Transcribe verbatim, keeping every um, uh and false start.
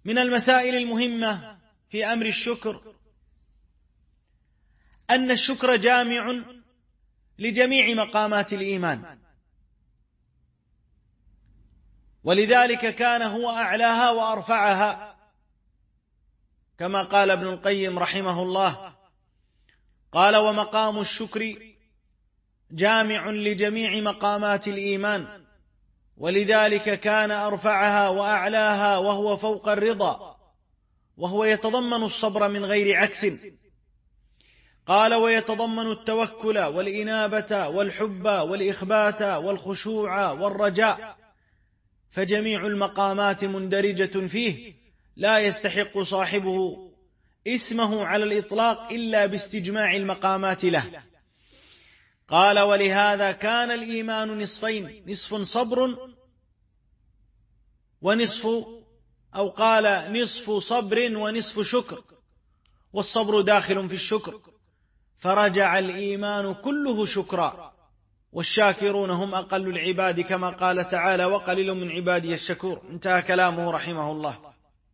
من المسائل المهمة في أمر الشكر أن الشكر جامع لجميع مقامات الإيمان، ولذلك كان هو أعلاها وأرفعها، كما قال ابن القيم رحمه الله، قال: ومقام الشكر جامع لجميع مقامات الإيمان، ولذلك كان أرفعها وأعلاها، وهو فوق الرضا، وهو يتضمن الصبر من غير عكس. قال: ويتضمن التوكل والإنابة والحب والإخبات والخشوع والرجاء، فجميع المقامات مندرجة فيه، لا يستحق صاحبه اسمه على الإطلاق إلا باستجماع المقامات له. قال: ولهذا كان الإيمان نصفين، نصف صبر ونصف، أو قال نصف صبر ونصف شكر، والصبر داخل في الشكر، فرجع الإيمان كله شكرا، والشاكرون هم أقل العباد، كما قال تعالى: وقليل من عبادي الشكور. انتهى كلامه رحمه الله.